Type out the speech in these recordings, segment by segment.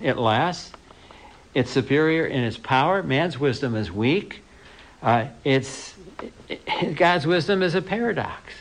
it lasts. It's superior in its power. Man's wisdom is weak. God's wisdom is a paradox.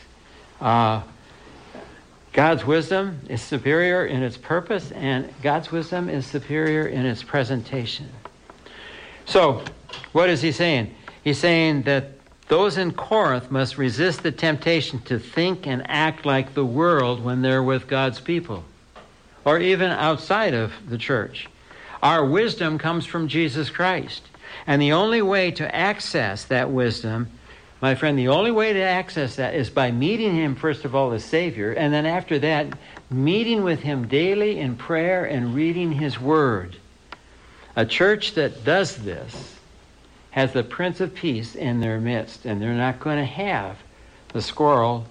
God's wisdom is superior in its purpose, and God's wisdom is superior in its presentation. So, what is he saying? He's saying that those in Corinth must resist the temptation to think and act like the world when they're with God's people, or even outside of the church. Our wisdom comes from Jesus Christ. And the only way to access that wisdom, my friend, the only way to access that is by meeting him, first of all, as Savior, and then after that, meeting with him daily in prayer and reading his word. A church that does this has the Prince of Peace in their midst, and they're not going to have the squabbles,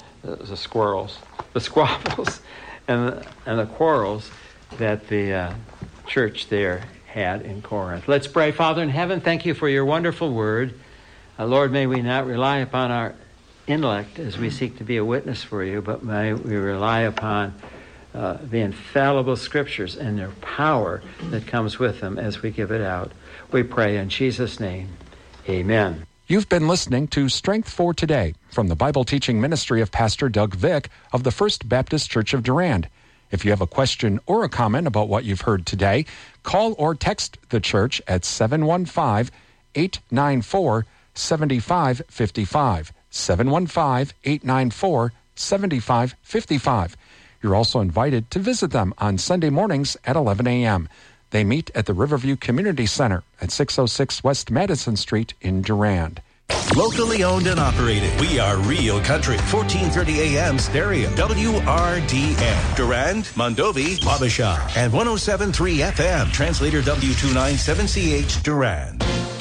and the quarrels that the church there had in Corinth. Let's pray. Father in heaven, thank you for your wonderful word. Lord, may we not rely upon our intellect as we seek to be a witness for you, but may we rely upon the infallible scriptures and their power that comes with them as we give it out. We pray in Jesus' name. Amen. You've been listening to Strength for Today from the Bible teaching ministry of Pastor Doug Vick of the First Baptist Church of Durand. If you have a question or a comment about what you've heard today, call or text the church at 715-894-7555. 715-894-7555. You're also invited to visit them on Sunday mornings at 11 a.m. They meet at the Riverview Community Center at 606 West Madison Street in Durand. Locally owned and operated. We are Real Country. 1430 AM stereo. WRDN. Durand, Mondovi, Wabasha. And 107.3 FM. Translator W297CH Durand.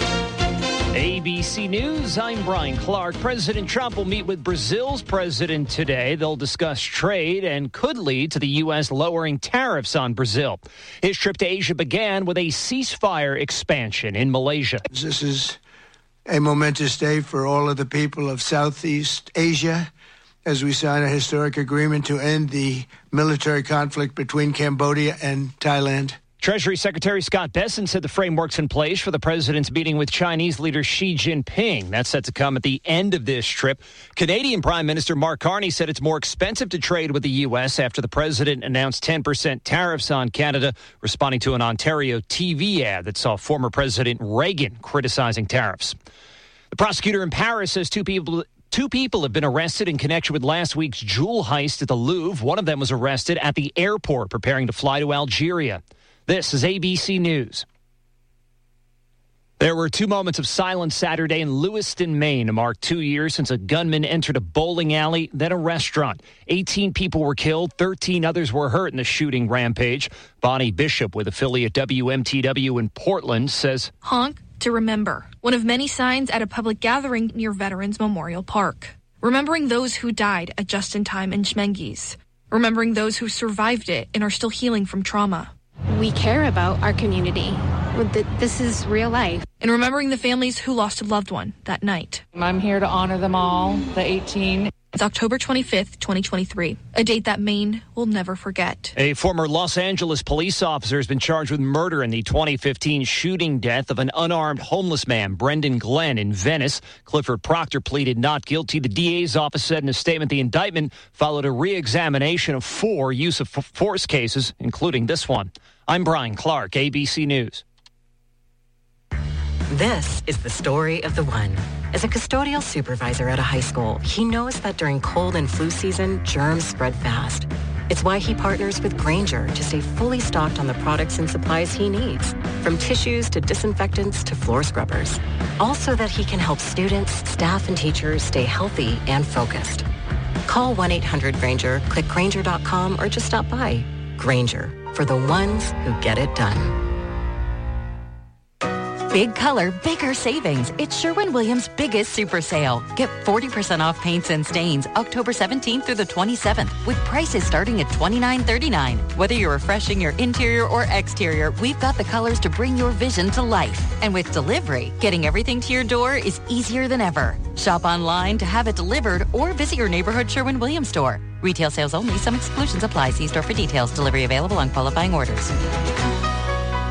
ABC News, I'm Brian Clark. President Trump will meet with Brazil's president today. They'll discuss trade and could lead to the U.S. lowering tariffs on Brazil. His trip to Asia began with a ceasefire expansion in Malaysia. This is a momentous day for all of the people of Southeast Asia as we sign a historic agreement to end the military conflict between Cambodia and Thailand. Treasury Secretary Scott Bessent said the framework's in place for the president's meeting with Chinese leader Xi Jinping. That's set to come at the end of this trip. Canadian Prime Minister Mark Carney said it's more expensive to trade with the U.S. after the president announced 10% tariffs on Canada, responding to an Ontario TV ad that saw former President Reagan criticizing tariffs. The prosecutor in Paris says two people have been arrested in connection with last week's jewel heist at the Louvre. One of them was arrested at the airport preparing to fly to Algeria. This is ABC News. There were two moments of silence Saturday in Lewiston, Maine, to mark 2 years since a gunman entered a bowling alley, then a restaurant. 18 people were killed, 13 others were hurt in the shooting rampage. Bonnie Bishop with affiliate WMTW in Portland says, "Honk to remember," one of many signs at a public gathering near Veterans Memorial Park. Remembering those who died at Just in Time and Schmenges. Remembering those who survived it and are still healing from trauma. We care about our community. This is real life. And remembering the families who lost a loved one that night. I'm here to honor them all, the 18. It's October 25th, 2023, a date that Maine will never forget. A former Los Angeles police officer has been charged with murder in the 2015 shooting death of an unarmed homeless man, Brendan Glenn, in Venice. Clifford Proctor pleaded not guilty. The DA's office said in a statement the indictment followed a re-examination of 4 use of force cases, including this one. I'm Brian Clark, ABC News. This is the story of the one. As a custodial supervisor at a high school, he knows that during cold and flu season, germs spread fast. It's why he partners with Grainger to stay fully stocked on the products and supplies he needs, from tissues to disinfectants to floor scrubbers. All so that he can help students, staff, and teachers stay healthy and focused. Call 1-800-GRAINGER, click Grainger.com, or just stop by. Grainger, for the ones who get it done. Big color, bigger savings. It's Sherwin-Williams' biggest super sale. Get 40% off paints and stains October 17th through the 27th with prices starting at $29.39. Whether you're refreshing your interior or exterior, we've got the colors to bring your vision to life. And with delivery, getting everything to your door is easier than ever. Shop online to have it delivered or visit your neighborhood Sherwin-Williams store. Retail sales only. Some exclusions apply. See store for details. Delivery available on qualifying orders.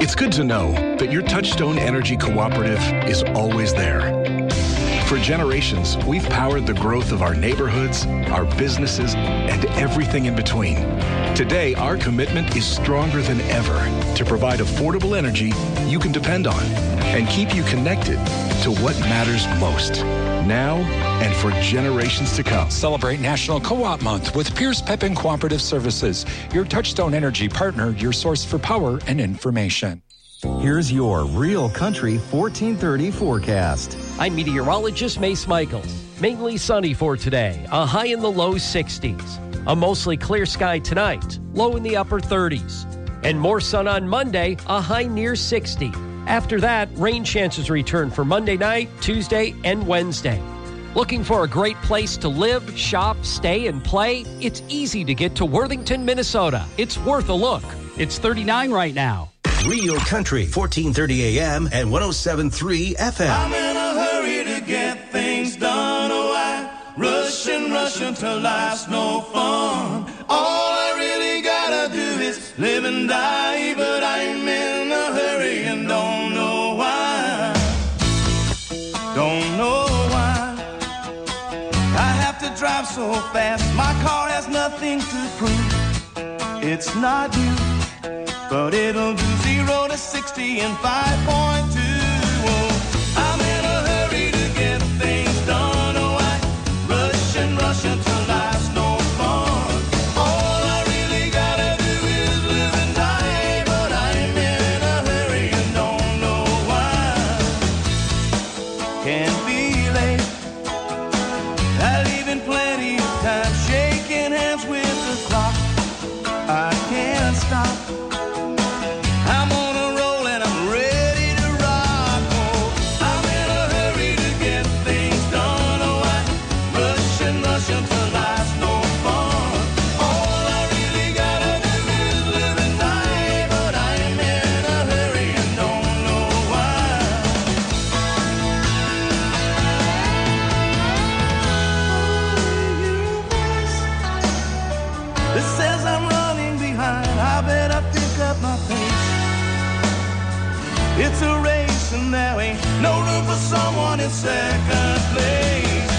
It's good to know that your Touchstone Energy Cooperative is always there. For generations, we've powered the growth of our neighborhoods, our businesses, and everything in between. Today, our commitment is stronger than ever to provide affordable energy you can depend on and keep you connected to what matters most, now and for generations to come. Celebrate National Co-op Month with Pierce Pepin Cooperative Services, your Touchstone Energy partner, your source for power and information. Here's your Real Country 1430 forecast. I'm meteorologist Mace Michaels. Mainly sunny for today, a high in the low 60s. A mostly clear sky tonight, low in the upper 30s. And more sun on Monday, a high near 60. After that, rain chances return for Monday night, Tuesday, and Wednesday. Looking for a great place to live, shop, stay, and play? It's easy to get to Worthington, Minnesota. It's worth a look. It's 39 right now. Real Country, 1430 AM and 107.3 FM. I'm in a hurry to get things done. Oh, I rush until life's no fun. All I really gotta do is live and die, but I'm in a hurry and don't know why. Don't know why. I have to drive so fast. My car has nothing to prove. It's not new. But it'll do 0 to 60 in 5.2. Oh, I'm in a hurry to get things done. Oh, I rush until life's no fun. All I really gotta do is live and die. But I'm in a hurry and don't know why. Can't be late. I leave in plenty of time, shaking hands with the clock. I can't stop. I'm on a roll and I'm ready to rock. Oh, I'm in a hurry to get things done. Oh, I rush until life's no fun. All I really gotta do is live and die, but I'm in a hurry and don't know why. This says I'm running behind. I better pick up my pace. It's a race and there ain't no room for someone in second place.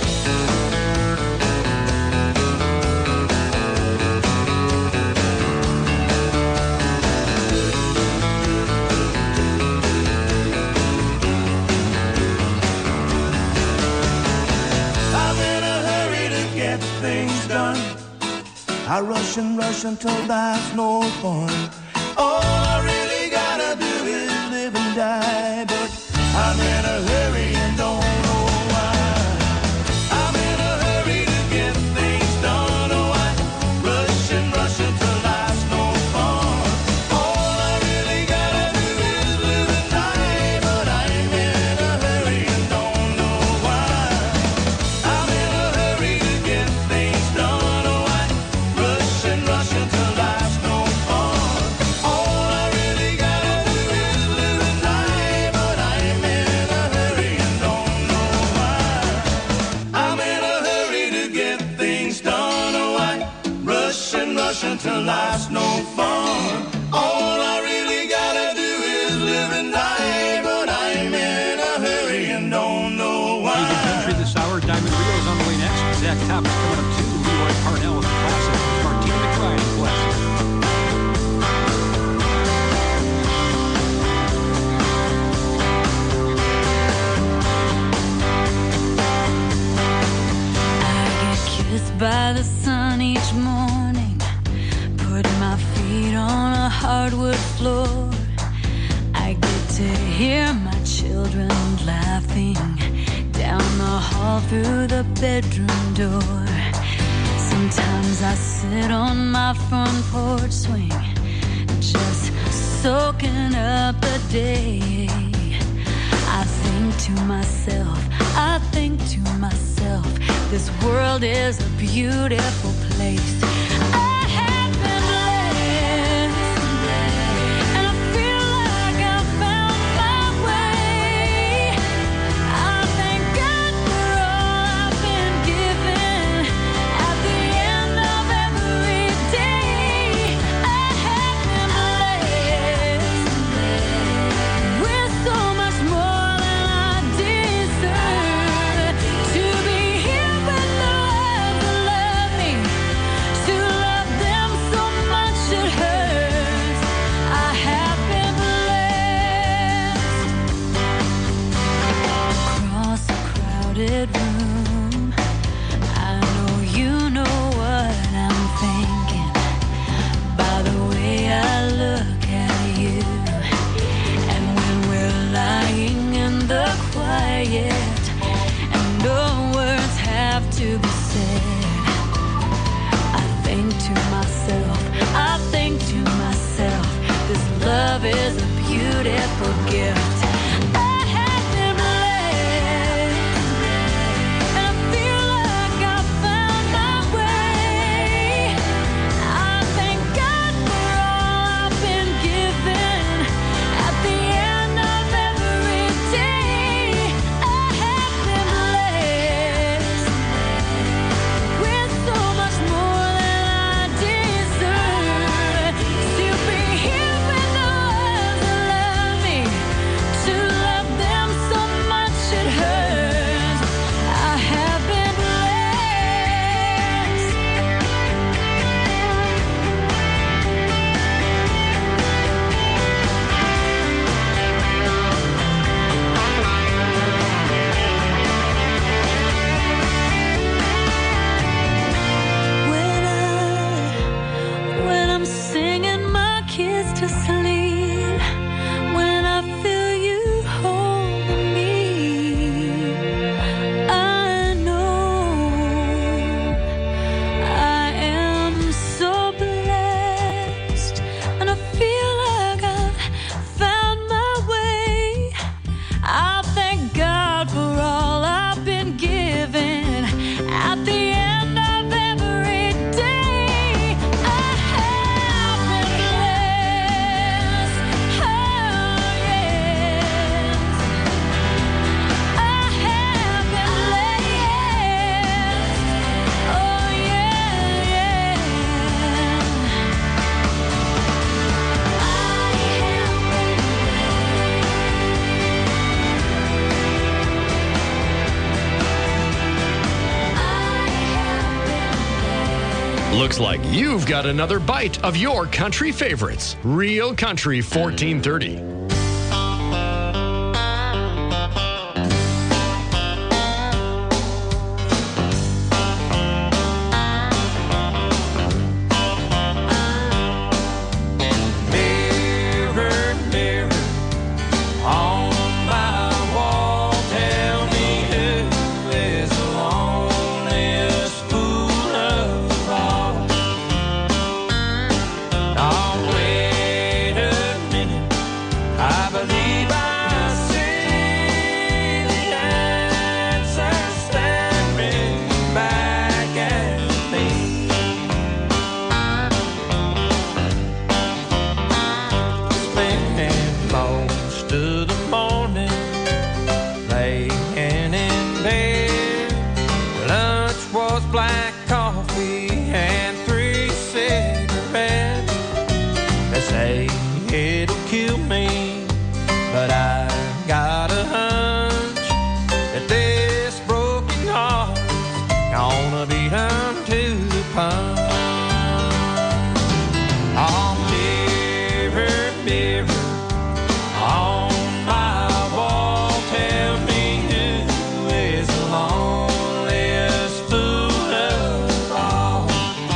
I'm in a hurry to get things done. I rush until life's no fun. All I really gotta do is live and die, but I'm in a hurry and don't know why. I'm in a hurry to get things done. Oh, I rush until life's no fun. All I really gotta do is live and die, but I'm in a hurry and don't know why. I'm in a hurry to get things done. Oh, I rush until life's no fun. All I really gotta do is live and die, but I'm in a hurry and don't know why. I'm in a hurry to get things done. Oh, I rush until life's no fun. All I really gotta do is live and die, but I'm in a hurry and don't know why. Real Country this hour. Diamond Rio's on the way next. Zach Thomas coming up too. Leroy Parnell with the classic. Martina McBride with classic. Kissed by the sun each morning, put my feet on a hardwood floor. I get to hear my children laughing down the hall through the bedroom door. Sometimes I sit on my front porch swing, just soaking up the day. I think to myself, this world is a beautiful place. I have been blessed, and I feel like I found my way. I thank God for all I've been given. At the end of every day, I have been blessed, simple gift. I have been blessed, and I feel like I found my way. I thank God for all I've been given. At the end of every day, I have been blessed with so much more than I deserve. To be here with the ones that love me, to love them so much it hurts. I have been blessed. When I'm singing my kids to sleep, when I feel you holding me, I know I am so blessed, and I feel like I've found my way. I thank God for all I've been given. At the end of every day, I have been blessed. Oh yes, I have been blessed. Oh yeah, Looks like you've got another bite of your country favorites. Real Country 1430. Mirror, mirror on my wall, tell me who is the loneliest fool of all. Now wait a minute, I believe I see the answer staring back at me. Spending most of the morning laying in bed. Lunch was black coffee and 3 cigarettes. They say it'll kill me, but I got a hunch that this broken heart's gonna be done to the punch. Oh, mirror, mirror on my wall, tell me who is the loneliest fool of all.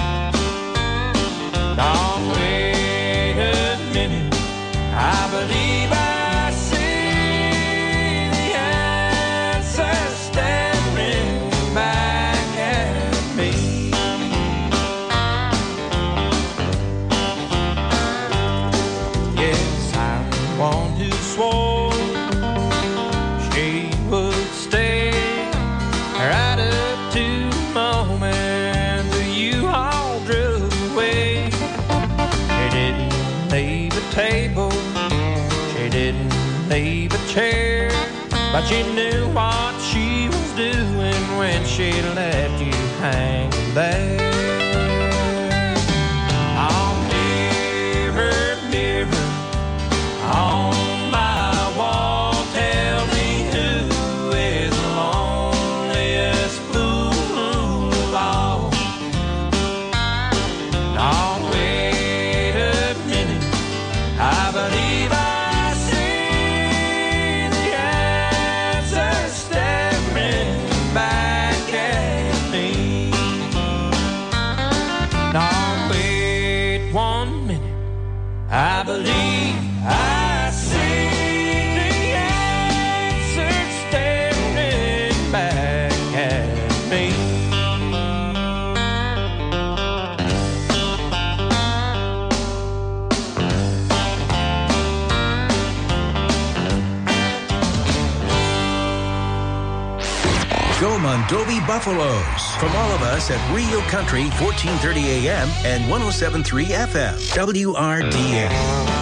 Now wait a minute, I believe I see the answer staring back at me. Yes, I'm one who swore she would stay right up to the moment that you all drove away. She didn't leave a table, she didn't leave a chair, but she knew what she was doing when she left you hanging there. Oh, mirror, mirror on my wall, tell me who is the loneliest fool of all. Now wait a minute, I believe I see the answer staring back at me. Now wait 1 minute, I believe I see the answer staring back at me. Go Mondovi Buffaloes. From all of us at Rio Country, 1430 AM and 107.3 FM. WRDN.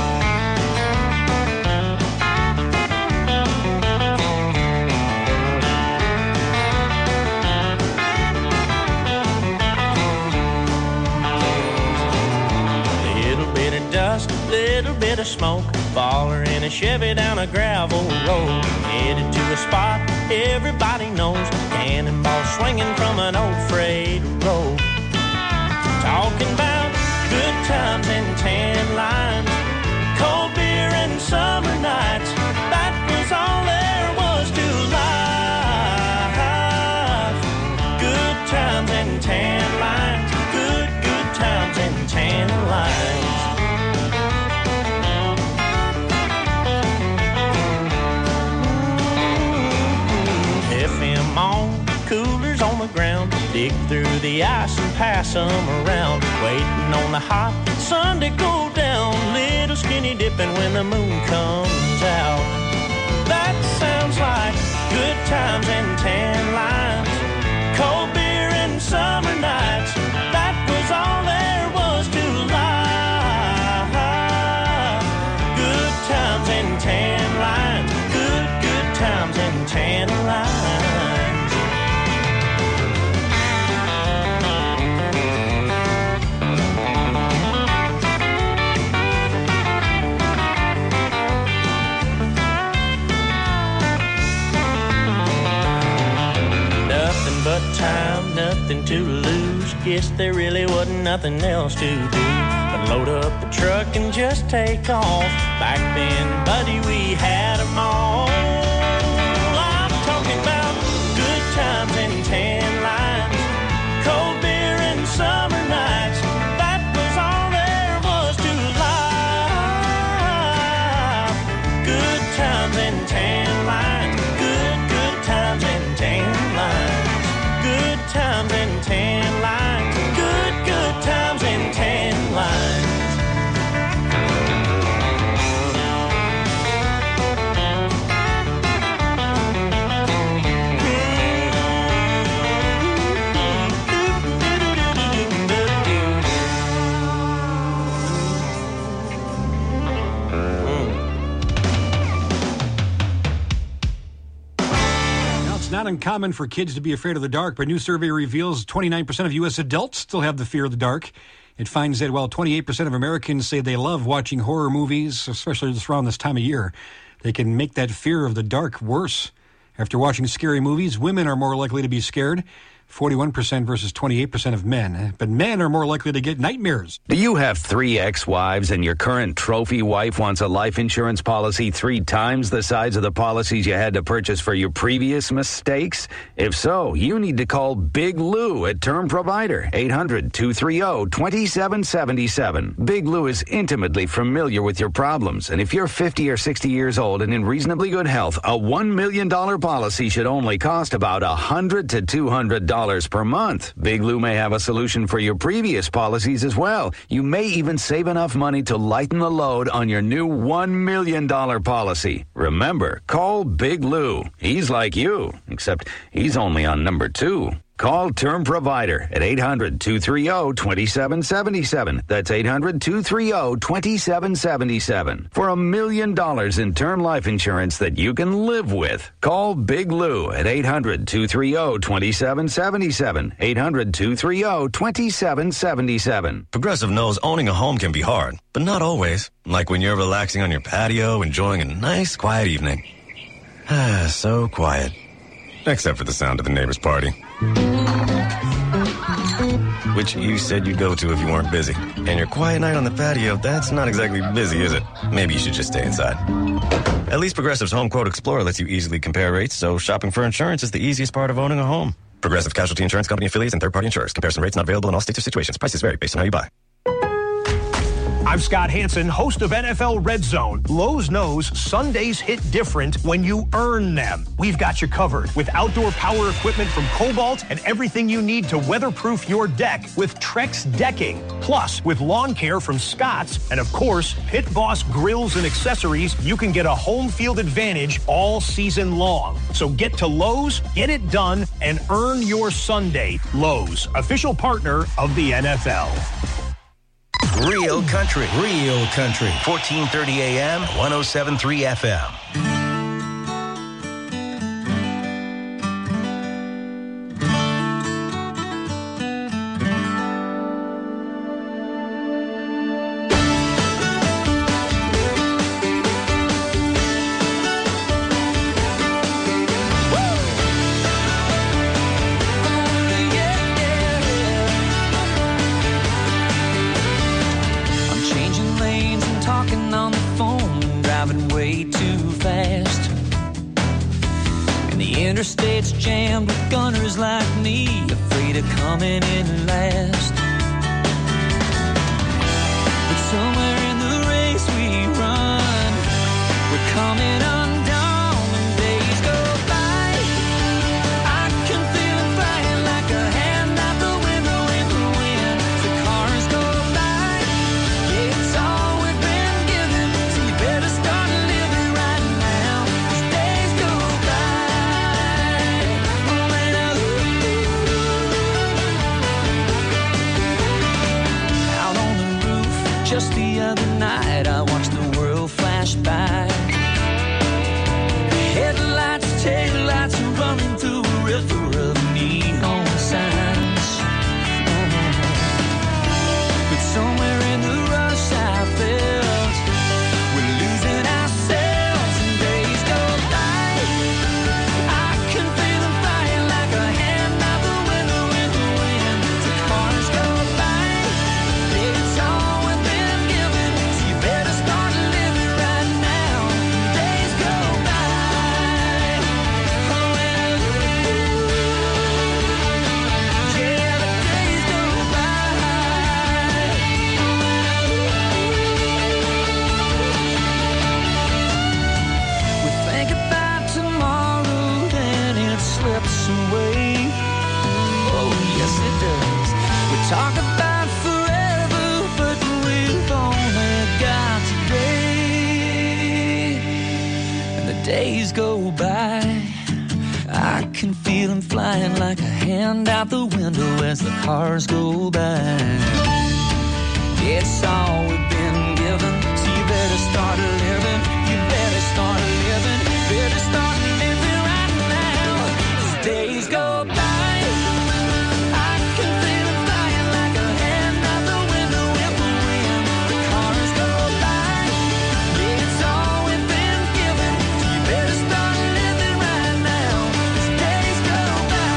Little bit of smoke, baller in a Chevy down a gravel road, headed to a spot everybody knows, cannonball swinging from an old freight road. Talking about good times and tan lines, cold beer and summer nights, that was all there was to life. Good times and tan lines, good times and tan lines. Coolers on the ground, dig through the ice and pass them around, waiting on the hot sun to go down, little skinny dipping when the moon comes out. That sounds like good times and tan lines, cold beer and summer nights, that was all there was to life. Good times and tan lines, good times and tan lines. Time, nothing to lose. Guess there really wasn't nothing else to do but load up the truck and just take off. Back then, buddy, we had them all. I'm talking about good times and tan lines, cold beer and summer nights, that was all there was to life. Good times and tan lines, good times and tan lines. Good times and tan lines, good times and tan lines. Not uncommon for kids to be afraid of the dark, but a new survey reveals 29% of U.S. adults still have the fear of the dark. It finds that while 28% of Americans say they love watching horror movies, especially just around this time of year, they can make that fear of the dark worse. After watching scary movies, women are more likely to be scared. 41% versus 28% of men. But men are more likely to get nightmares. Do you have 3 ex-wives and your current trophy wife wants a life insurance policy 3 times the size of the policies you had to purchase for your previous mistakes? If so, you need to call Big Lou at Term Provider, 800-230-2777. Big Lou is intimately familiar with your problems, and if you're 50 or 60 years old and in reasonably good health, a $1 million policy should only cost about $100 to $200 per month. Big Lou may have a solution for your previous policies as well. You may even save enough money to lighten the load on your new $1 million policy. Remember, call Big Lou. He's like you, except he's only on number 2. Call Term Provider at 800-230-2777. That's 800-230-2777. For $1 million in term life insurance that you can live with. Call Big Lou at 800-230-2777. 800-230-2777. Progressive knows owning a home can be hard, but not always. Like when you're relaxing on your patio, enjoying a nice, quiet evening. So quiet. Except for the sound of the neighbor's party. Which you said you'd go to if you weren't busy. And your quiet night on the patio, that's not exactly busy, is it? Maybe you should just stay inside. At least Progressive's Home Quote Explorer lets you easily compare rates, so shopping for insurance is the easiest part of owning a home. Progressive Casualty Insurance Company affiliates and third-party insurers. Comparison rates not available in all states or situations. Prices vary based on how you buy. I'm Scott Hansen, host of NFL Red Zone. Lowe's knows Sundays hit different when you earn them. We've got you covered with outdoor power equipment from Cobalt and everything you need to weatherproof your deck with Trex decking. Plus, with lawn care from Scott's and, of course, Pit Boss grills and accessories, you can get a home field advantage all season long. So get to Lowe's, get it done, and earn your Sunday. Lowe's, official partner of the NFL. Real country. 1430 AM, 107.3 FM. Interstate's jammed with gunners like me, afraid of coming in last. But somewhere in the race we run, we're coming undone and days go by. I can feel it flying like a hand out the window in the wind. The cars go by, yeah, it's all we've been given, so you better start living right now. These days go by. Just the other night, I watched the world flash by. Headlights, taillights, running through a river of neon signs. But somewhere in the rush, I felt we're losing ourselves and days go by. I can feel them flying like a hand out the window in the wind. The cars go by. It's all away. Oh, yes, it does. We talk about forever, but we've only got today. And the days go by. I can feel them flying like a hand out the window as the cars go by. It's all we've been given, so you better start living. You better start living. Better start living right now. Days go by. I can feel it flying like a hand out the window in the wind. The cars go by. Yeah, it's all we've been given, so you better start living right now. These days go by.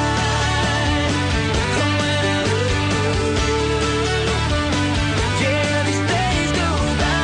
Yeah, these days go by.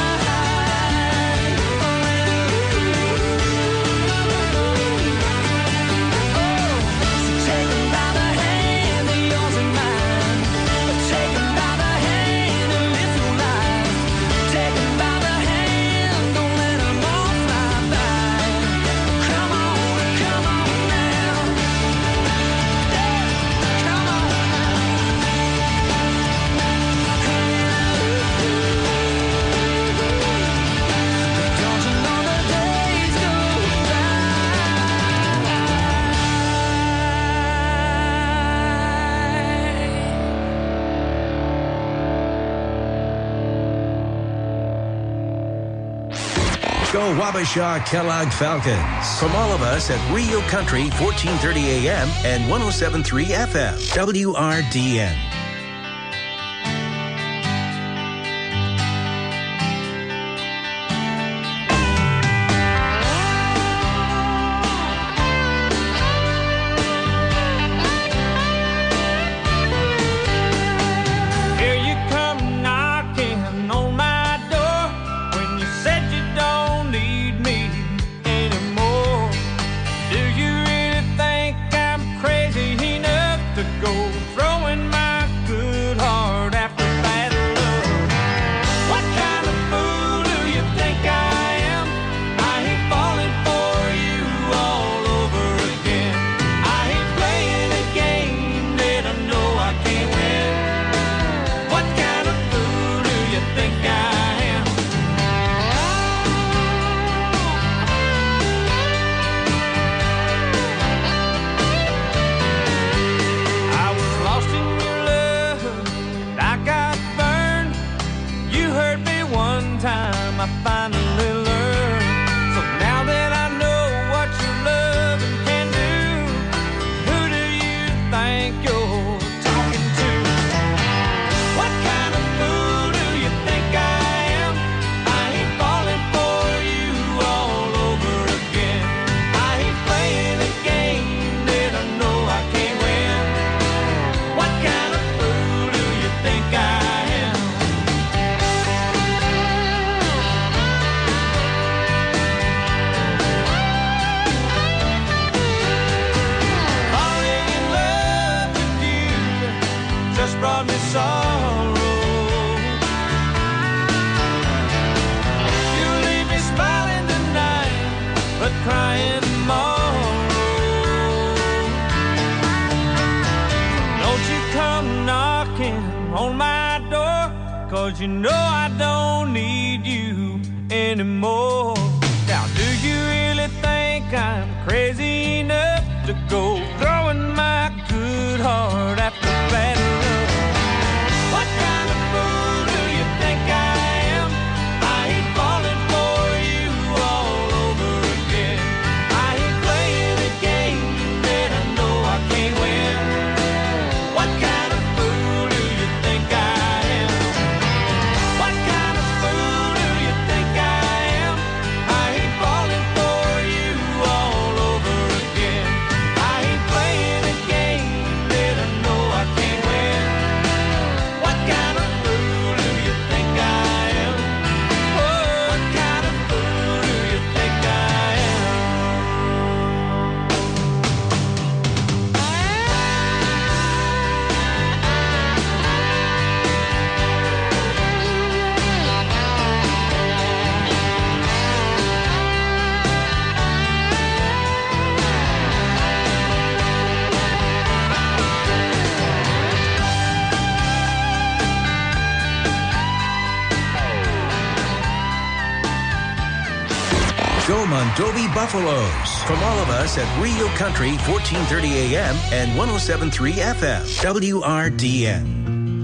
Go Wabasha Kellogg Falcons. From all of us at Rio Country, 1430 AM and 107.3 FM. WRDN. Go throwing my 'cause you know I don't need you anymore. Now, do you really think I'm crazy enough to go throwing my good heart after bad love? What kind of fool do you think I am? I ain't falling for you all over again. I ain't playing a game that I know I can't win. What kind of fool do you think I am? What kind of fool do you think I am? I ain't falling for you all over again. I ain't playing a game that I know I can't win. What kind of fool do you think I am? Oh, what kind of fool do you think I am? Go Mondovi Buffaloes. From all of us at Rio Country, 1430 AM and 107.3 FM. WRDN.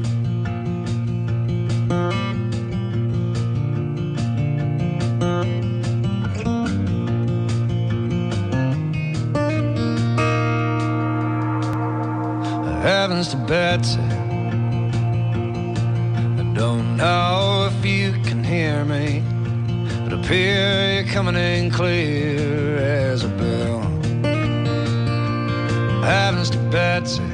Heavens to Betsy, I don't know if you can hear me, but up here you're coming in clear as a bell. Heavens to Betsy,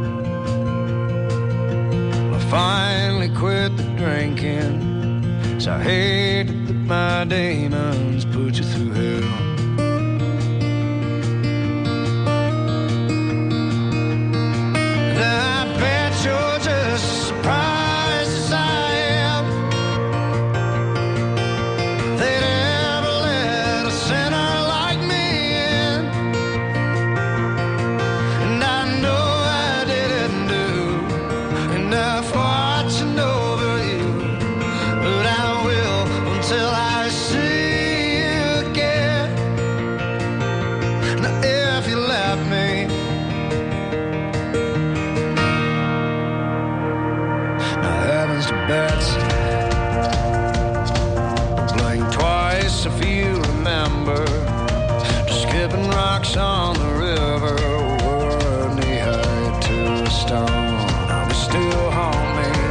I finally quit the drinking, so I hate that my demons put you through hell. You're just as surprised as I am. They'd ever let a sinner like me in. And I know I didn't do enough watching over you, but I will until I see you again. Now if you left me, Betsy, blink twice if you remember, just skipping rocks on the river, were knee high to a stone. Now we still homie.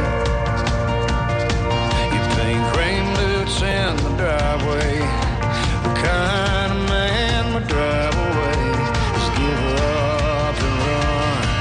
You pink rain boots in the driveway. What kind of man would drive away? Just give up and run.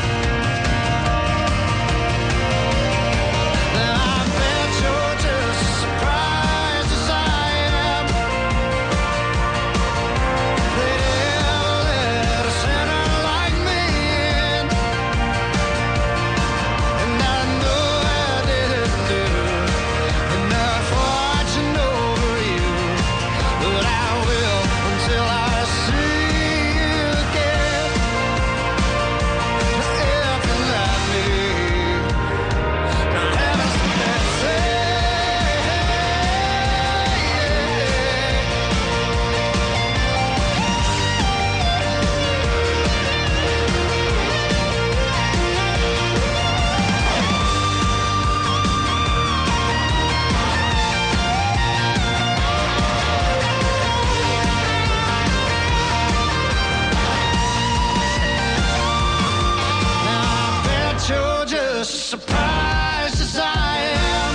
Surprised as I am,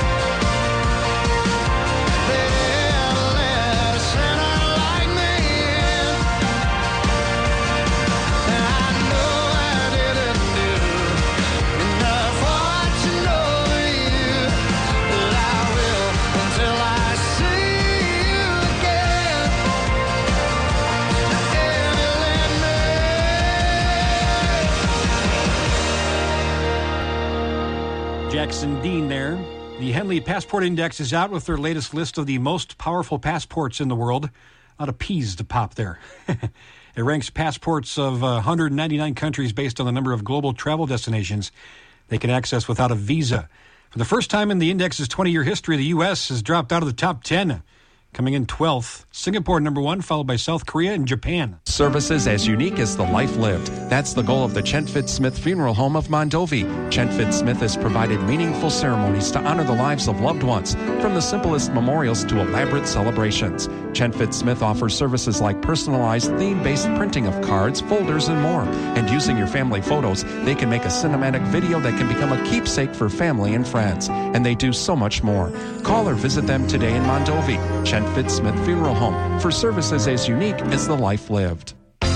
they never let a sinner like me in. And I know I didn't do enough watching over you, but I will until I see you again. If you let me. Jackson Dean there. The Henley Passport Index is out with their latest list of the most powerful passports in the world. A lot of P's to pop there. It ranks passports of 199 countries based on the number of global travel destinations they can access without a visa. For the first time in the index's 20-year history, the U.S. has dropped out of the top 10, coming in 12th. Singapore, number 1, followed by South Korea and Japan. Services as unique as the life lived. That's the goal of the Chenfit Smith Funeral Home of Mondovi. Chenfit Smith has provided meaningful ceremonies to honor the lives of loved ones, from the simplest memorials to elaborate celebrations. Chenfit Smith offers services like personalized theme-based printing of cards, folders, and more. And using your family photos, they can make a cinematic video that can become a keepsake for family and friends. And they do so much more. Call or visit them today in Mondovi. Chenfit Smith Funeral Home, for services as unique as the life lived.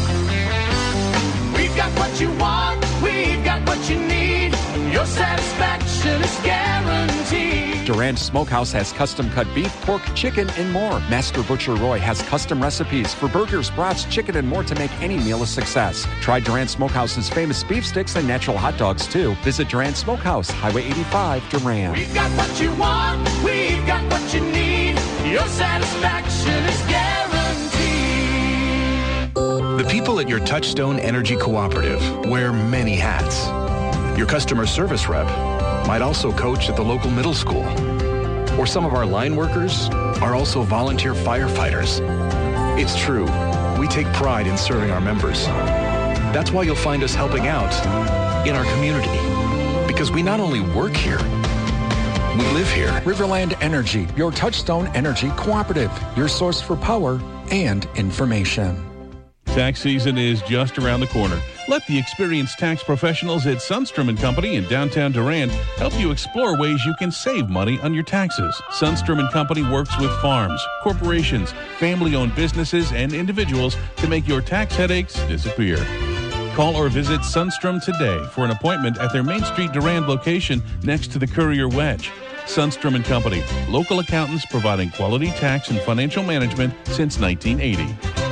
We've got what you want, we've got what you need. Your satisfaction is guaranteed. Durand Smokehouse has custom-cut beef, pork, chicken, and more. Master Butcher Roy has custom recipes for burgers, brats, chicken, and more to make any meal a success. Try Durand Smokehouse's famous beef sticks and natural hot dogs, too. Visit Durand Smokehouse, Highway 85, Durand. We've got what you want, we've got what you need. Your satisfaction is guaranteed. The people at your Touchstone Energy Cooperative wear many hats. Your customer service rep might also coach at the local middle school. Or some of our line workers are also volunteer firefighters. It's true, we take pride in serving our members. That's why you'll find us helping out in our community. Because we not only work here, we live here. Riverland Energy, your Touchstone Energy Cooperative, your source for power and information. Tax season is just around the corner. Let the experienced tax professionals at Sundstrom & Company in downtown Durand help you explore ways you can save money on your taxes. Sundstrom & Company works with farms, corporations, family-owned businesses, and individuals to make your tax headaches disappear. Call or visit Sundstrom today for an appointment at their Main Street Durand location next to the Courier Wedge. Sundstrom & Company, local accountants providing quality tax and financial management since 1980.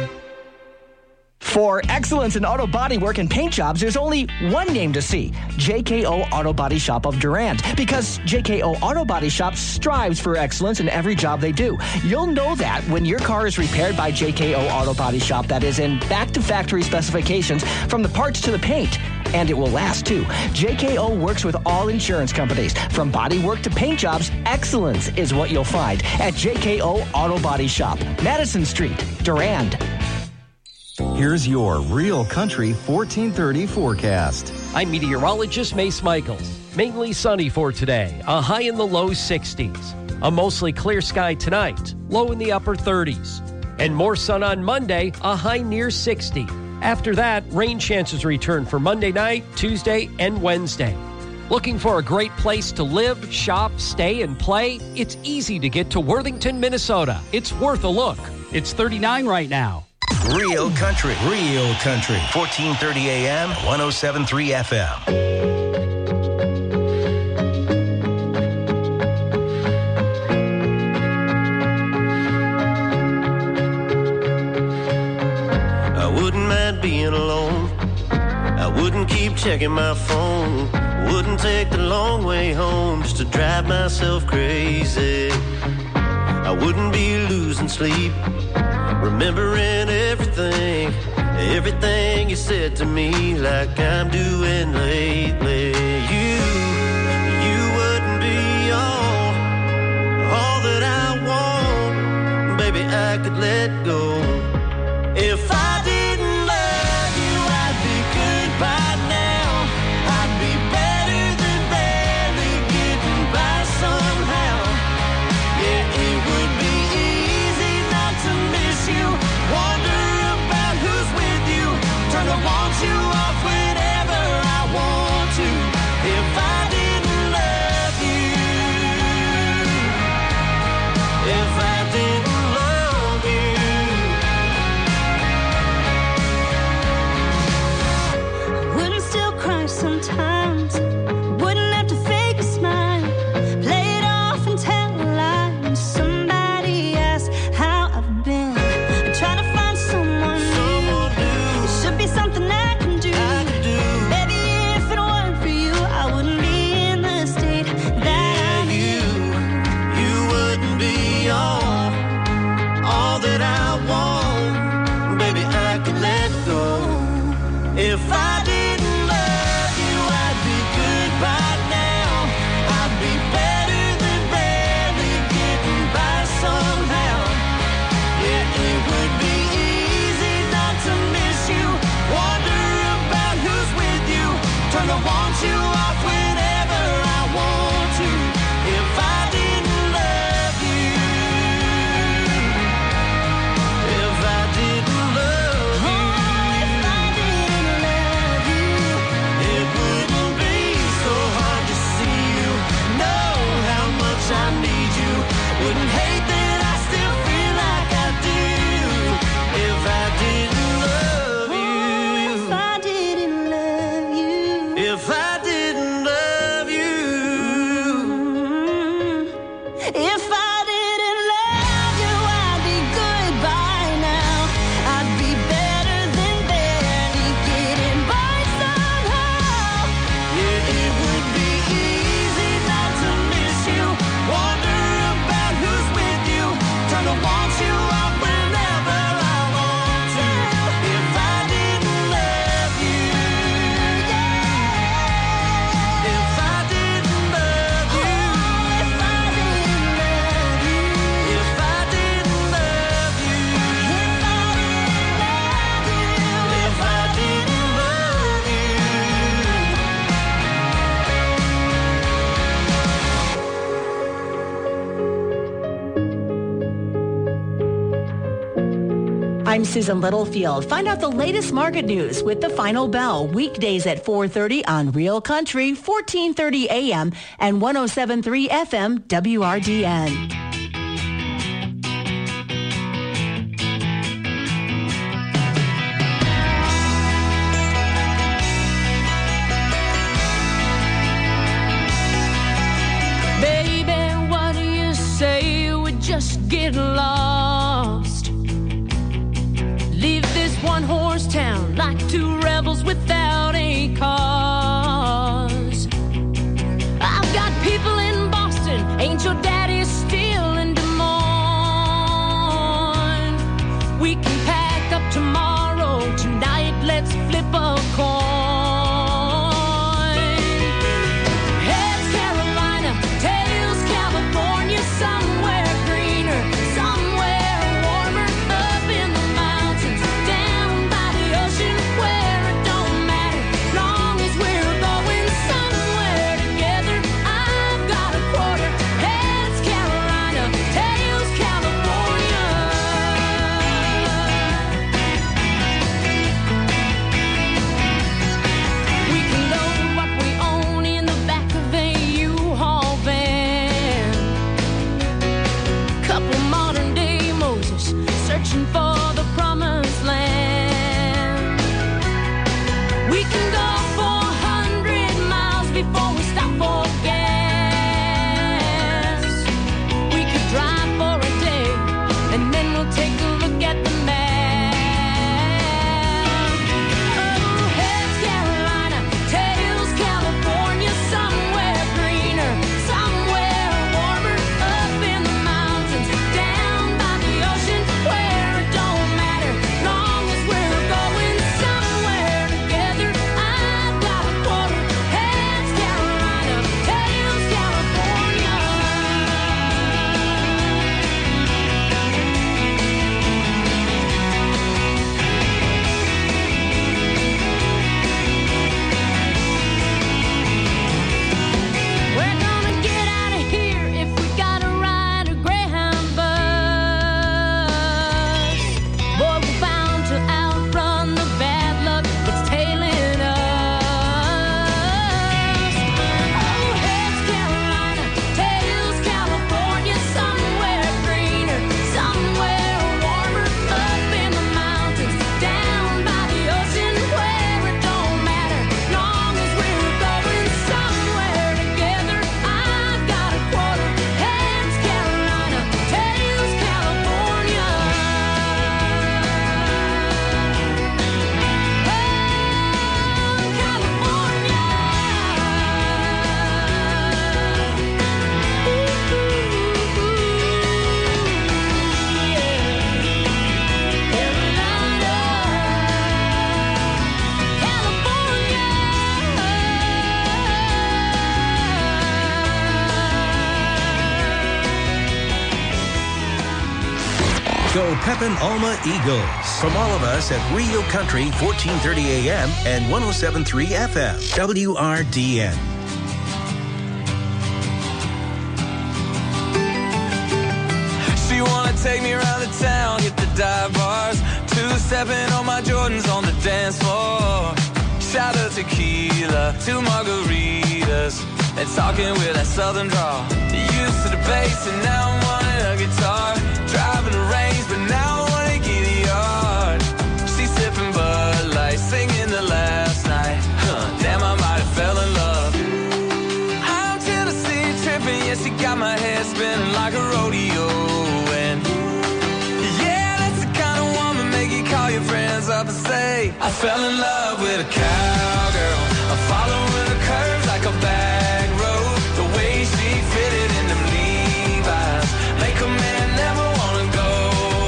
For excellence in auto body work and paint jobs, there's only one name to see: JKO Auto Body Shop of Durand. Because JKO Auto Body Shop strives for excellence in every job they do. You'll know that when your car is repaired by JKO Auto Body Shop, that is in back-to-factory specifications from the parts to the paint. And it will last, too. JKO works with all insurance companies. From body work to paint jobs, excellence is what you'll find at JKO Auto Body Shop, Madison Street, Durand. Here's your Real Country 1430 forecast. I'm meteorologist Mace Michaels. Mainly sunny for today, a high in the low 60s. A mostly clear sky tonight, low in the upper 30s. And more sun on Monday, a high near 60. After that, rain chances return for Monday night, Tuesday, and Wednesday. Looking for a great place to live, shop, stay, and play? It's easy to get to Worthington, Minnesota. It's worth a look. It's 39 right now. Real Country. 1430 AM, 107.3 FM. I wouldn't mind being alone. I wouldn't keep checking my phone. Wouldn't take the long way home just to drive myself crazy. I wouldn't be losing sleep, remembering everything you said to me, like I'm doing lately. You wouldn't be all that I want. Baby, I could let go. If I didn't love you, I'd be good by now. I'd be better than barely getting by somehow. Yeah, it would be easy not to miss you. Wonder about who's with you. Turn the want you off whenever I want to. If I didn't love you, if I didn't love you. Wouldn't still cry sometimes. Wouldn't have to fake a smile. Play it off and tell a lie. When somebody asks how I've been, I'm trying to find someone new. It should be something I can do. Baby, if it weren't for you, I wouldn't be in the state that I'm in. You wouldn't be all that I want. Baby, I could let go. If I didn't love you, I'd be good by now. I'd be better up whenever I want to. If I didn't love you, yeah. If I didn't love you, if I didn't love you, if I didn't love you, if I didn't love you. I'm Susan Littlefield. Find out the latest market news with The Final Bell, weekdays at 4:30 on Real Country, 1430 AM and 107.3 FM WRDN. Baby, what do you say we just get lost? Leave this one-horse town like two rebels without a cause. I've got people in Boston, ain't your daddy still in Des Moines? We can pack up tomorrow, tonight let's flip a coin. Heads Carolina, tails California, somewhere greener, somewhere warmer, up in the mountains, down by the ocean, where it don't matter, long as we're going somewhere together. I've got a quarter. Heads Carolina, tails California. We can load what we own in the back of a U-Haul van. Couple modern day Moses searching for the promised land. We can go 400 miles before we stop for gas. We could drive for a day and then we'll take a look at the map. Oh, heads Carolina, tails California, somewhere greener, somewhere warmer, up in the mountains, down by the ocean, where it don't matter, long as we're going somewhere together. I've got a quarter. Heads Carolina, tails California. We're gonna get out of here if we gotta ride a Greyhound bus. Boy, we're bound to outrun the bad luck that's tailing us. Oh, heads Carolina, tails California, somewhere greener, somewhere warmer, up in the mountains, down by the ocean, where it don't matter, long as we're going somewhere together. I've got a quarter. Heads Carolina, tails California. Go Pepin Alma Eagles. From all of us at Rio Country, 1430 AM and 107.3 FM. WRDN. She wanna take me around the town, hit the dive bars, two-stepping on my Jordans on the dance floor. Shot of tequila, 2 margaritas, and talking with that southern drawl. Used to the bass and now I'm wanting a guitar. Driving the range, but now I wanna get a yard. She's sipping Bud Light, singing the last night. Damn, I might have fell in love. I'm Tennessee tripping, yeah, she got my head spinning like a rodeo. And yeah, that's the kind of woman make you call your friends up and say, I fell in love with a cowgirl. I'm following her curves like a back road. The way she fitted in them Levi's make a man never wanna go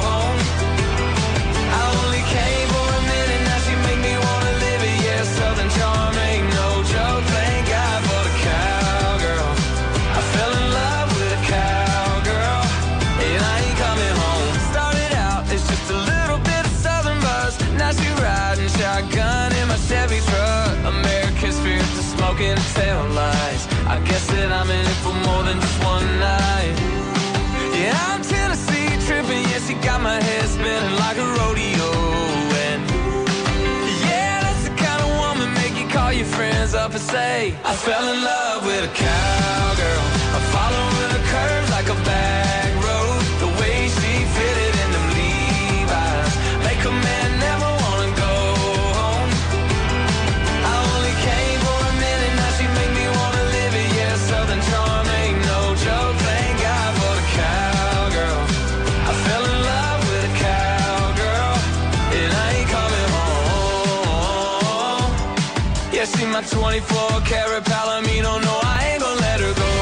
I guess that I'm in it for more than just one night. Yeah, I'm Tennessee tripping, yes, he got my head spinning like a rodeo. And yeah, that's the kind of woman make you call your friends up and say, I fell in love with a cowgirl. I following her curves like a back road. The way she fitted in them Levi's make a man never wanna go home. I only came for a minute, now she make me wanna live it. Yeah, Southern charm ain't no joke. Thank God for the cowgirl. I fell in love with a cowgirl, and I ain't coming home. Yeah, see my 24-karat Palomino, no, I ain't gonna let her go.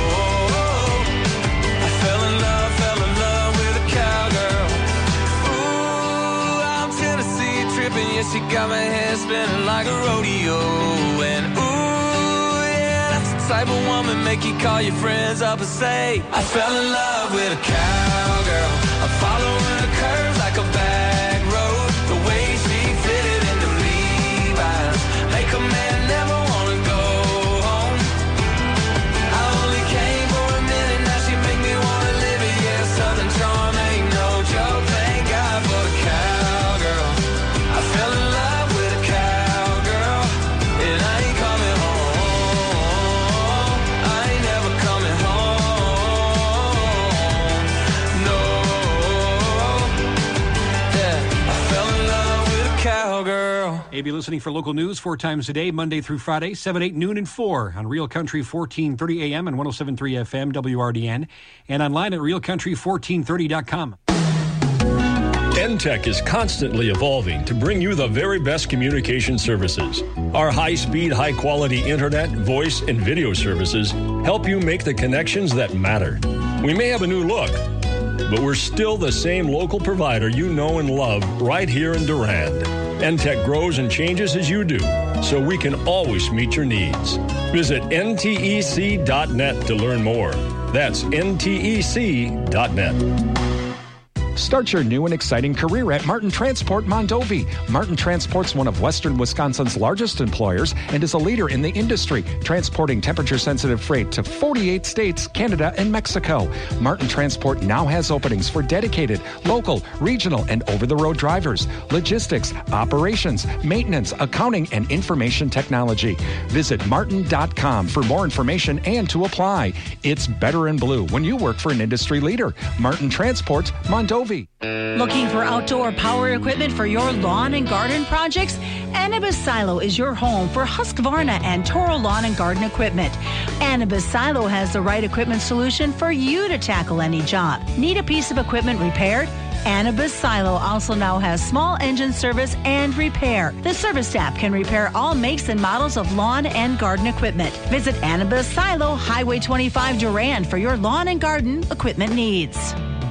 I fell in love with a cowgirl. Ooh, I'm Tennessee tripping, yeah, she got my head spinning like a rodeo. And ooh, yeah, that's the type of woman make you call your friends up and say, I fell in love with a cowgirl. I'm following her curves like a back road. The way she fitted in them Levi's make a man never wanna go home. I only came for a minute, now she make me wanna live it. Yeah, Southern charm ain't no joke. Thank God for the cowgirl. I fell in love with a cowgirl, and I ain't coming home. I ain't never coming home. No. Yeah, I fell in love with a cowgirl. Hey, be listening for local news 4 times a day, Monday through Friday, 7, 8, noon, and 4 on Real Country 1430 AM and 107.3 FM WRDN, and online at realcountry1430.com. NTech is constantly evolving to bring you the very best communication services. Our high-speed, high-quality internet, voice, and video services help you make the connections that matter. We may have a new look, but we're still the same local provider you know and love right here in Durand. NTech grows and changes as you do, so we can always meet your needs. Visit ntec.net to learn more. That's ntec.net. Start your new and exciting career at Martin Transport Mondovi. Martin Transport's one of Western Wisconsin's largest employers and is a leader in the industry, transporting temperature-sensitive freight to 48 states, Canada, and Mexico. Martin Transport now has openings for dedicated, local, regional, and over-the-road drivers, logistics, operations, maintenance, accounting, and information technology. Visit martin.com for more information and to apply. It's better in blue when you work for an industry leader. Martin Transport Mondovi. Looking for outdoor power equipment for your lawn and garden projects? Anibis Silo is your home for Husqvarna and Toro lawn and garden equipment. Anibis Silo has the right equipment solution for you to tackle any job. Need a piece of equipment repaired? Anibis Silo also now has small engine service and repair. The service staff can repair all makes and models of lawn and garden equipment. Visit Anibis Silo, Highway 25 Durand for your lawn and garden equipment needs.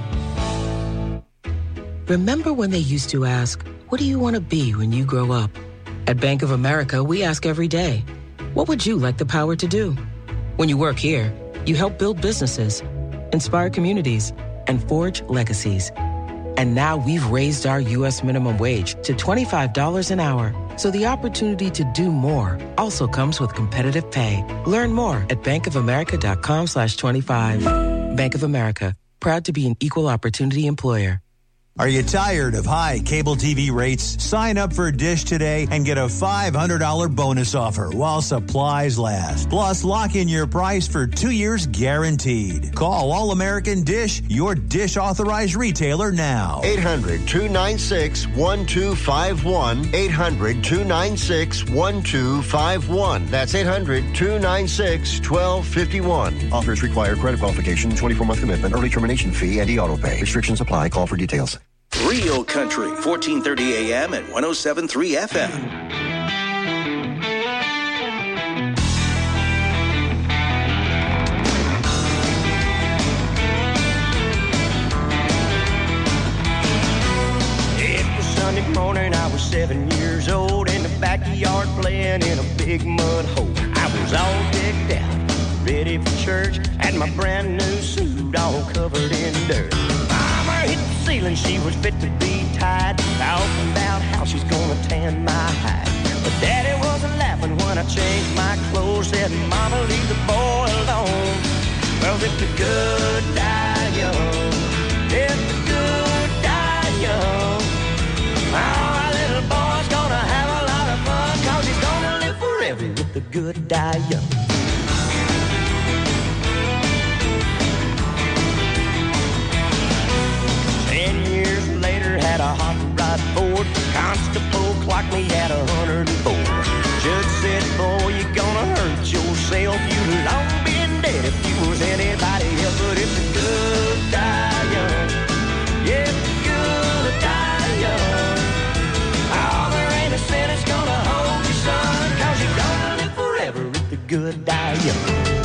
Remember when they used to ask, what do you want to be when you grow up? At Bank of America, we ask every day, what would you like the power to do? When you work here, you help build businesses, inspire communities, and forge legacies. And now we've raised our U.S. minimum wage to $25 an hour. So the opportunity to do more also comes with competitive pay. Learn more at bankofamerica.com/25. Bank of America, proud to be an equal opportunity employer. Are you tired of high cable TV rates? Sign up for Dish today and get a $500 bonus offer while supplies last. Plus, lock in your price for 2 years guaranteed. Call All American Dish, your Dish authorized retailer now. 800-296-1251. 800-296-1251. That's 800-296-1251. Offers require credit qualification, 24-month commitment, early termination fee, and e-auto pay. Restrictions apply. Call for details. Real Country, 1430 AM and 107.3 FM. It was Sunday morning, I was 7 years old, in the backyard playing in a big mud hole. I was all decked out, ready for church, had my brand new suit all covered in dirt. Mama hit the ceiling, she was fit to be tied. tide, talking about how she's gonna tan my hide. But Daddy wasn't laughing when I changed my clothes. Said, Mama, leave the boy alone. Well, if the good die young, if the good die young, our little boy's gonna have a lot of fun, 'cause he's gonna live forever if the good die young. Had a hot rod Ford, constable clocked me at 104. Judge said, boy, you're gonna hurt yourself. You'd long been dead if you was anybody else. But if the good die young, yeah, if the good die young, oh, there ain't a sin that's gonna hold you, son, 'cause you're gonna live forever if the good die young.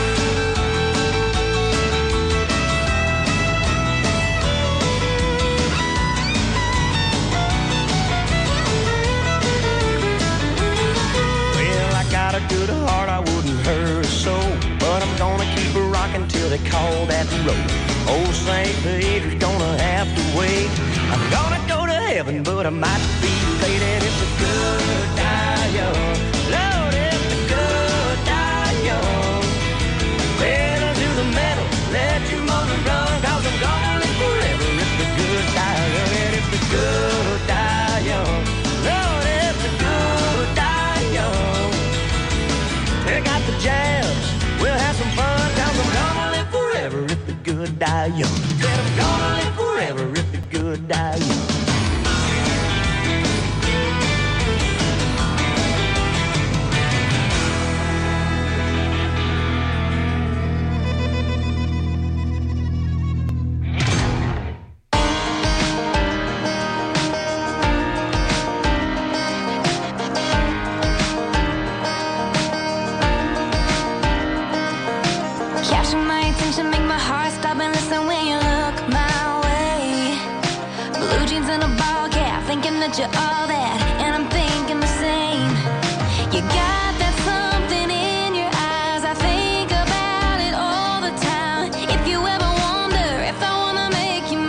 Got a good heart, I wouldn't hurt her so, but I'm gonna keep her rocking till they call that road. Old St. Peter's gonna have to wait. I'm gonna go to heaven, but I might be late. And if the good die young, Lord, if the good die young, pedal to the metal, let your motor run, 'cause I'm gonna live forever if the good die young. And if the good die young, Lord, if the good die young, take out the jams, we'll have some fun, 'cause I'm gonna live forever if the good die young. Said I'm gonna live forever if the good die young. You're all that, and I'm thinking the same. You got that something in your eyes. I think about it all the time. If you ever wonder if I wanna make you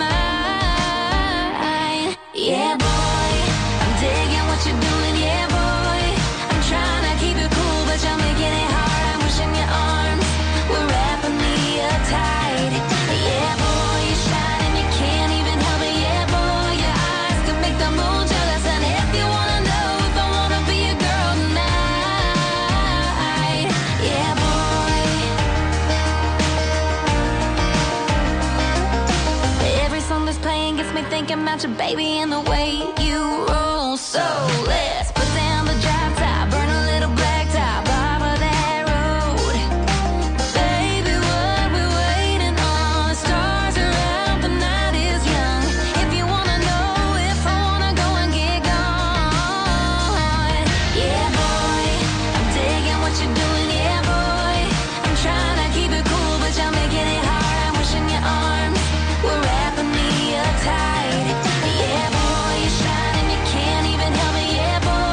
mine, yeah, boy, I'm digging what you're doing, yeah, boy. I'm trying to keep it cool, but you're making it hard. I'm wishing your arms were wrapping me up tight. Yeah, boy, you're shining, you can't even help it. Yeah, boy, your eyes can make the moon. Thinking about your baby and the way you roll. So let's put down the drop top, burn a little black top off of that road. Baby, what we waiting on? The stars are out, the night is young. If you wanna know if I wanna go and get gone, yeah, boy, I'm digging what you're doing, yeah, boy. I'm trying to keep it cool, but you're making it hard. I'm wishing your arms were wrapping me up tight. Yeah, boy, you're shining, you can't even help it. Yeah, boy.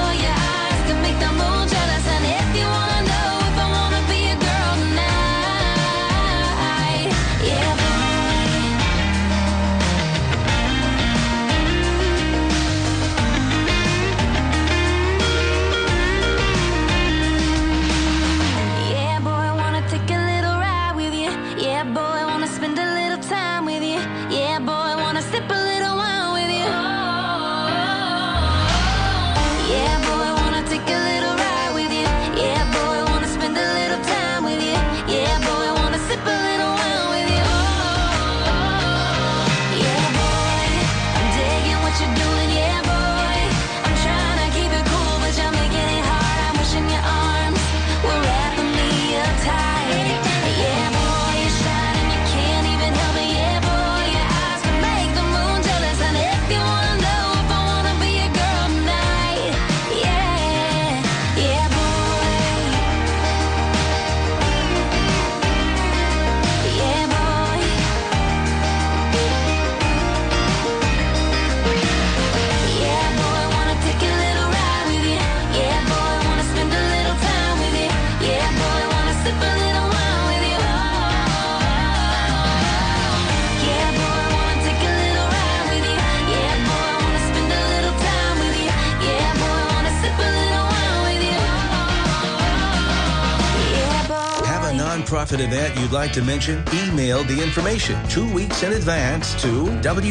nonprofit event you'd like to mention? Email the information 2 weeks in advance to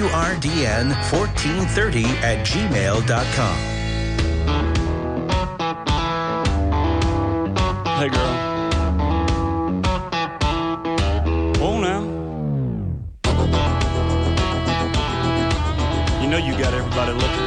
wrdn1430@gmail.com. Hey, girl. Oh, now. You know you got everybody looking.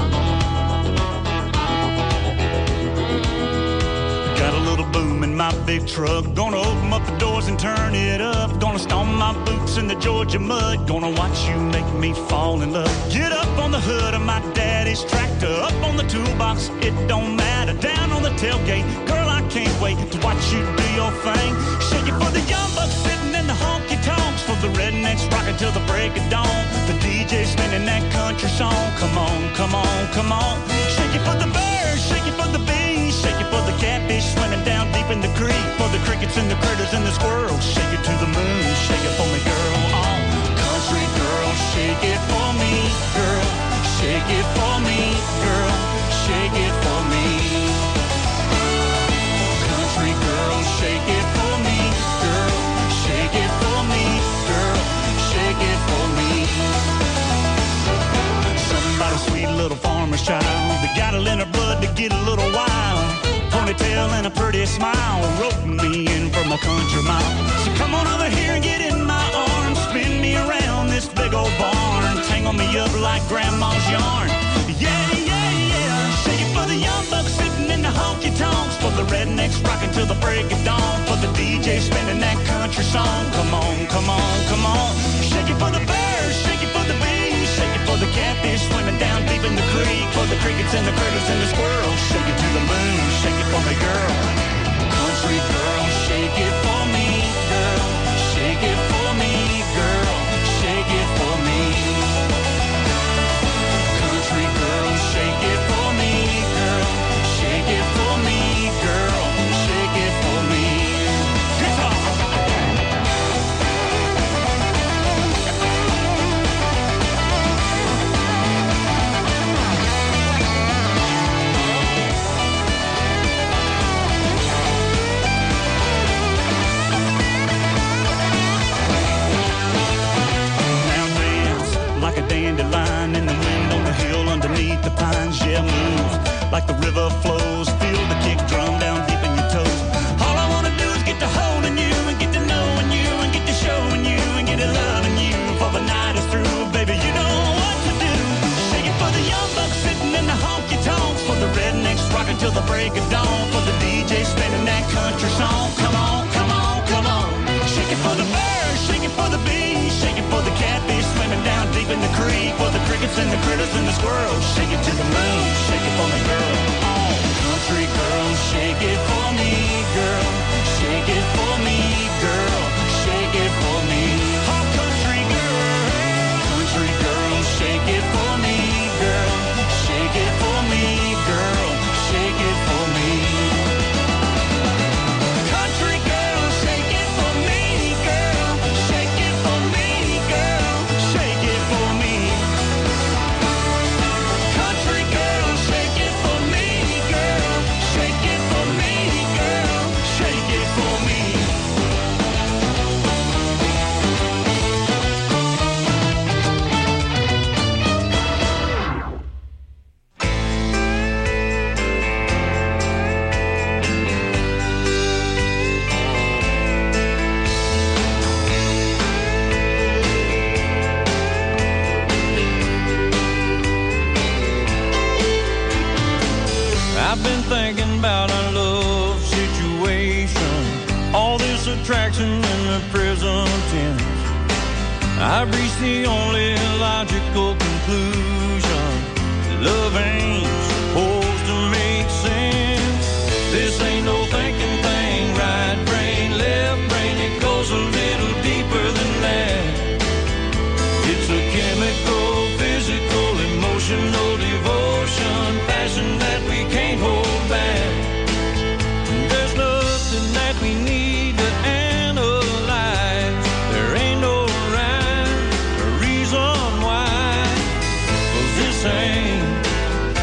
Got a little boom in my big truck. Gonna open up the doors and turn it up. Gonna stomp my boots in the Georgia mud. Gonna watch you make me fall in love. Get up on the hood of my daddy's tractor. Up on the toolbox, it don't matter. Down on the tailgate, girl, I can't wait to watch you do your thing. Shake it for the young bucks sitting in the honky-tonks. For the rednecks rocking till the break of dawn. The DJ spinning that country song. Come on, come on, come on. Shake it for the birds, shake it for the bees. Shake it for the catfish swimming down deep in the creek. For the crickets and the critters and the squirrels. Shake it to the moon, shake it for me, girl. Oh, country girl, shake it for me, girl. Shake it for me, girl. Shake it for me. Country girl, shake it for me, girl. Shake it for me, girl. Shake it for me. Somebody sweet little farmer's child that got it in her blood to get a little wild. Ponytail and a pretty smile, roping me in from a country mile. So come on over here and get in my arms, spin me around this big old barn, tangle me up like grandma's yarn. Yeah, yeah, yeah. Shake it for the young bucks sitting in the honky-tonks. For the rednecks rocking till the break of dawn. For the DJ spinning that country song. Come on, come on, come on. Shake it for the birds, shake it for the bees. Shake it for the catfish swimming down deep in the creek. For the crickets and the critters and the squirrels. Shake it to the moon, shake it for me, girl. Country girl, shake it for me, girl. Shake it for me, girl. Shake it for me. Country girl, shake it for me, girl. Shake it for me, girl. Shake it for me. Guitar. Like a dandelion in the wind on the hill underneath the pines. Yeah, move like the river flows. Feel the kick drum down deep in your toes. All I wanna do is get to holding you and get to knowing you and get to showing you and get to loving you. For the night is through, baby, you know what to do. Shake it for the young bucks sitting in the honky-tonks. For the rednecks rocking till the break of dawn. For the DJ spinning that country song. Come on, come on, come on. Shake it for the birds, shake it for the bees. Shake it for the catfish swimming down deep in the creek. For the crickets and the critters and the squirrels. Shake it to the moon, shake it for me, girl. Oh, country girl, shake it for me, girl. Shake it for me, girl. Shake it for me. Oh, country girl, shake it for me, girl. Shake it for me, girl. Shake it for me. Country girl, shake it for me, girl. Shake it for me, girl. Shake it for me. Country girl, shake it for me, girl. Shake it for me, girl. Shake it for me. I've been thinking about our love situation, all this attraction in the present tense. I've reached the only logical conclusion: love ain't supposed to make sense. This ain't no thinking thing, right brain, left brain, it goes a little deeper than that. It's a chemical, physical, emotional devotion, passion that we can't hold back. There's nothing that we need to analyze. There ain't no rhyme or reason why. 'Cause this ain't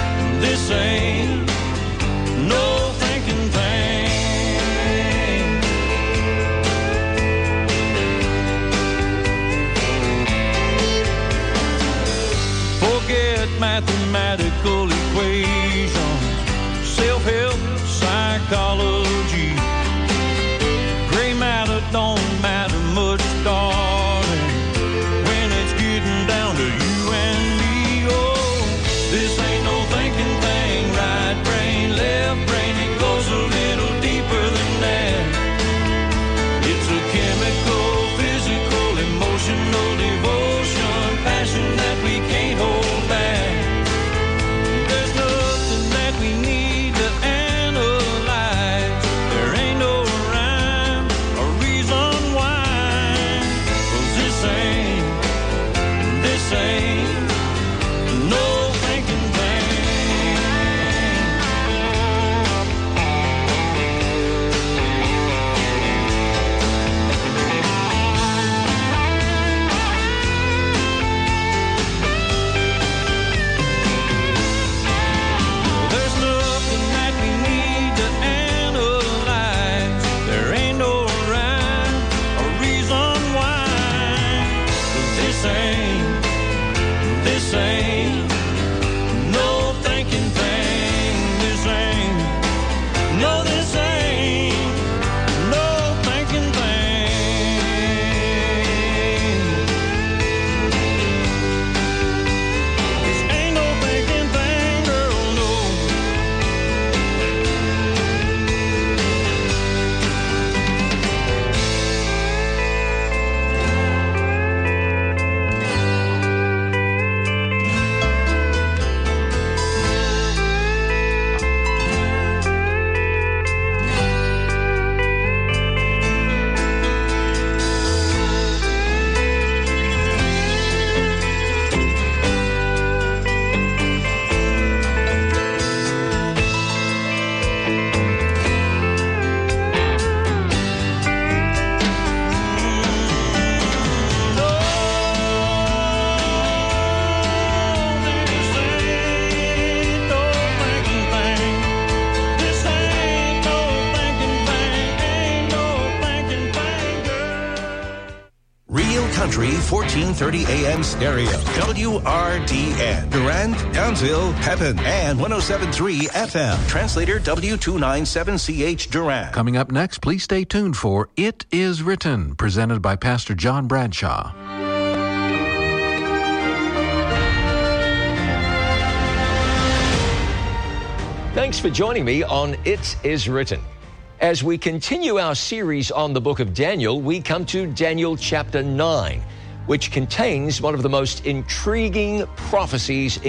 mathematical equations, self-help, psychology. Gray matter don't matter much, darling, when it's getting down to you and me. Oh, this ain't no thinking thing, right brain, left brain, it goes a little deeper than that. It's a chemical, physical, emotional devotion, passion that we can't hold back. There's nothing that we need to analyze. There ain't no rhyme or reason why. 'Cause this ain't no thinking thing. There's nothing that we need to analyze. There ain't no rhyme or reason why. 'Cause this ain't no thinking thing. This ain't no thinking thing. This ain't no thinking thing, girl, no. Real Country 1430 AM stereo. WRDN. Durand, Townsville, Pepin, and 107.3 FM. Translator W297CH Durand. Coming up next, please stay tuned for It Is Written, presented by Pastor John Bradshaw. Thanks for joining me on It Is Written. As we continue our series on the book of Daniel, we come to Daniel chapter 9, which contains one of the most intriguing prophecies